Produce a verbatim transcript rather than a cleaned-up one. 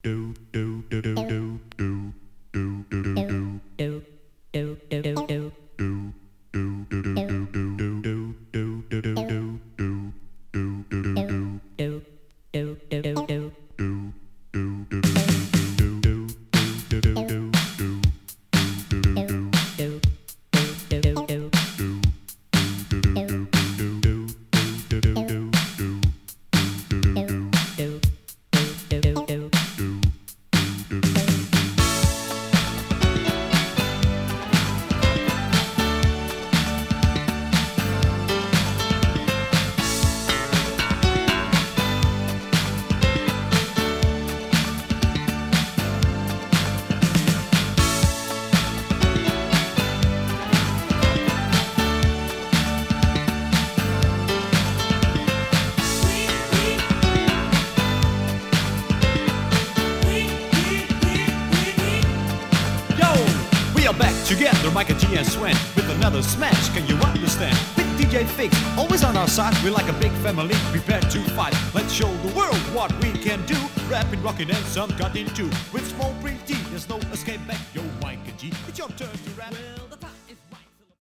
Back together, Micah G and Swen, with another smash, can you understand? With D J Fix, always on our side, we're like a big family, prepared to fight. Let's show the world what we can do. Rapping, rocking, and some cutting too. With small pretty, there's no escape back. Yo, Micah G, it's your turn to rap. Well,